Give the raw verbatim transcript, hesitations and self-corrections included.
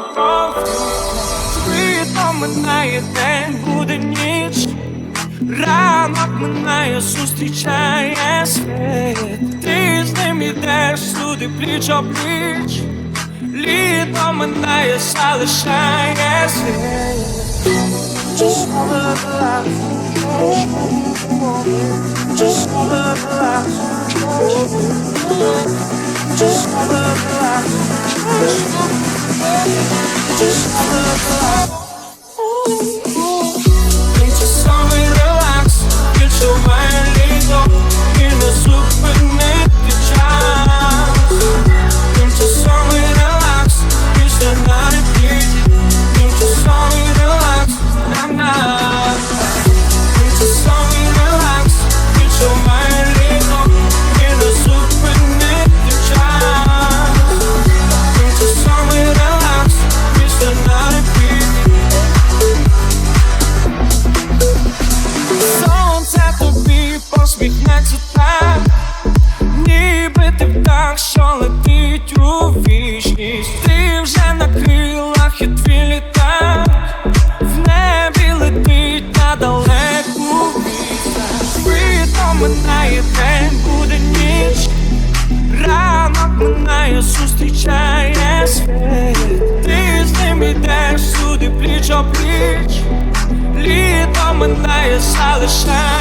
Світло минає день, буде ніч, ранок минає, зустрічає світ. Ти з ним ідеш сюди пліч-о-пліч, літо минає, залишає світ. Just wanna relax, just wanna relax, just wanna relax, just wanna relax. Need to somewhere relax, get your mind laid up in a zupiniti час. Need to somewhere relax, it's the night beat. Need to somewhere relax, nah nah. Need to somewhere relax, get your mind laid up in a zupiniti час. Need to somewhere relax, it's the night beat. Сонце тобі посміхнеться так, ніби ти птах, що летить у вічність. Ти вже на крилах і твій літак в небі летить на далеку відстань. Світло минає день, буде ніч, ранок минає, зустрічає світ. Ти з ним ідеш сюди пліч-о-пліч, літо минає, залишає